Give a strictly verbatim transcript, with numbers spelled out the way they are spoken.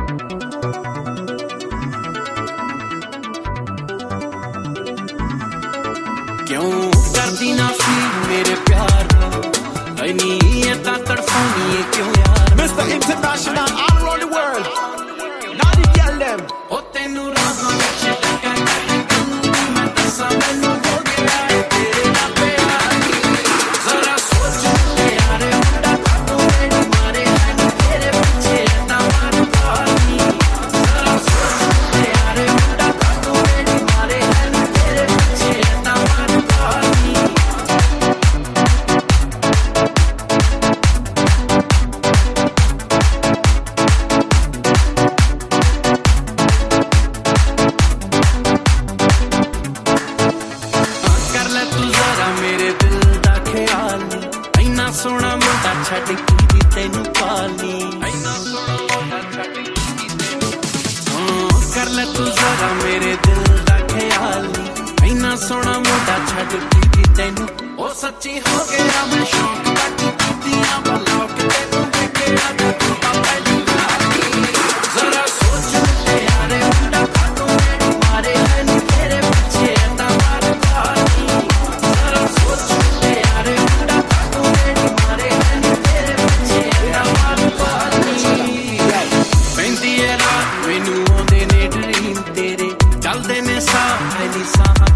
क्यों करती ना फील मेरे प्यार नहीं ये तड़फानी है क्यों यार Mister International all around the world now the girl them ओ तेनू राहां विच टका टका मैं दसां मैनू हो गया है तेरे नाल प्यार जरा सोच ले यार मुंडा तू मेरी मारे है तेरे पीछे ना मार पानी जरा सोच ले यार मुंडा तू मेरी मारे है तेरे पीछे ना मार पानी मेरे दिल दा ख्याल इन्ना सोना मुंडा छड्ड की तैनू पाली इन्ना सोना मुंडा छड्ड की तैनू हां कर ले तू जरा मेरे दिल दा ख्याल इन्ना सोना मुंडा छड्ड की तैनू ओ सच्ची हो गया मैं शौक तक कीतियां बलौक तैनू देखिया ते तू पहली लागी जरा सोच ले यार मुंडा तू मेरी मारे है नी तेरे पीछे ना मार पानी जरा सोच ले यार मुंडा तू मेरी मारे है नी तेरे पीछे ना मार पानी पैंदी है रात मैनू आउंदे ने ड्रीम तेरे चलदे ने साह है नी साह